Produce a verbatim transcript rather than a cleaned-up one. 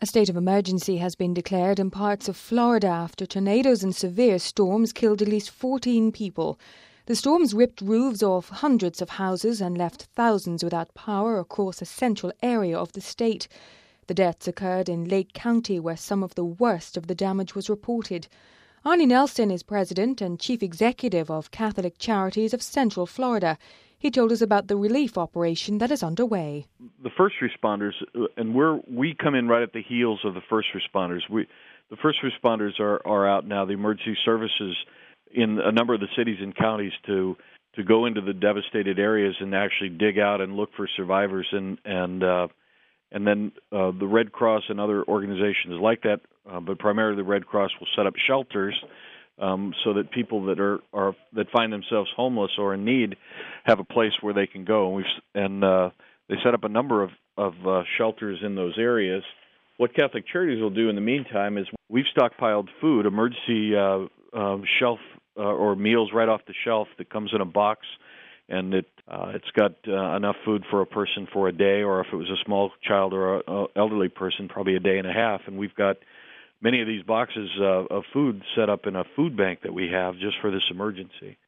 A state of emergency has been declared in parts of Florida after tornadoes and severe storms killed at least fourteen people. The storms ripped roofs off hundreds of houses and left thousands without power across a central area of the state. The deaths occurred in Lake County, where some of the worst of the damage was reported. Arnie Nelson is president and chief executive of Catholic Charities of Central Florida. He told us about the relief operation that is underway. The first responders, and we're, we come in right at the heels of the first responders. We, the first responders are, are out now, the emergency services in a number of the cities and counties to to go into the devastated areas and actually dig out and look for survivors. And and uh, and then uh, the Red Cross and other organizations like that, uh, but primarily the Red Cross, will set up shelters Um, so that people that are, are that find themselves homeless or in need have a place where they can go. And, we've, and uh, they set up a number of, of uh, shelters in those areas. What Catholic Charities will do in the meantime is we've stockpiled food, emergency uh, uh, shelf uh, or meals right off the shelf that comes in a box, and it, uh, it's got uh, enough food for a person for a day, or if it was a small child or an elderly person, probably a day and a half. And we've got many of these boxes uh, of food set up in a food bank that we have just for this emergency.